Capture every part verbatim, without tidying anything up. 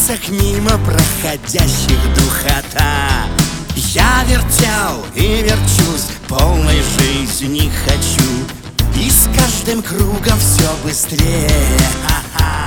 список мимо проходящих духота. Я вертел и верчусь, полной жизни хочу, и с каждым кругом все быстрее. Ха-ха.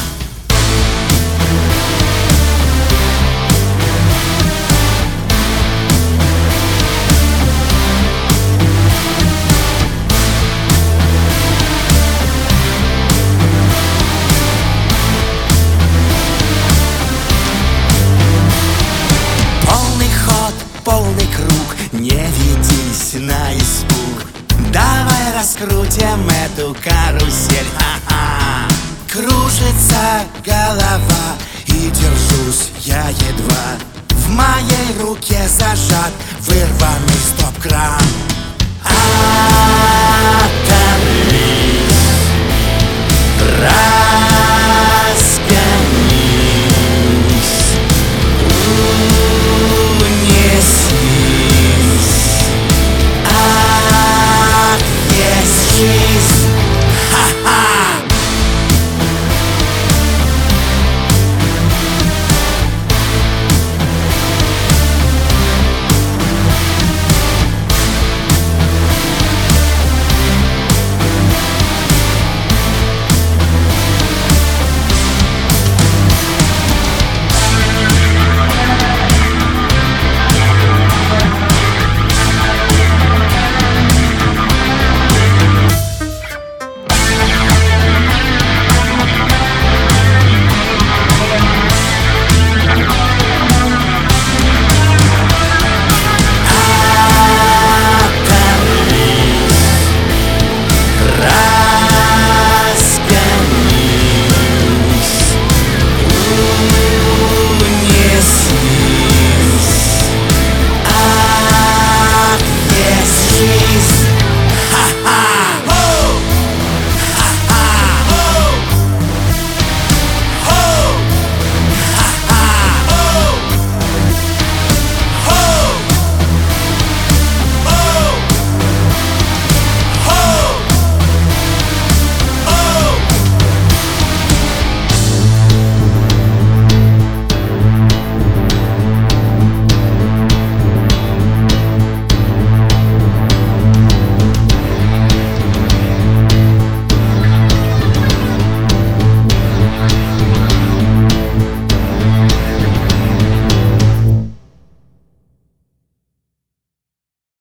Полный круг, не ведись на испуг. Давай раскрутим эту карусель. Ха-ха. Кружится голова, и держусь я едва. В моей руке зажат вырванный стоп-кран. Оторвись,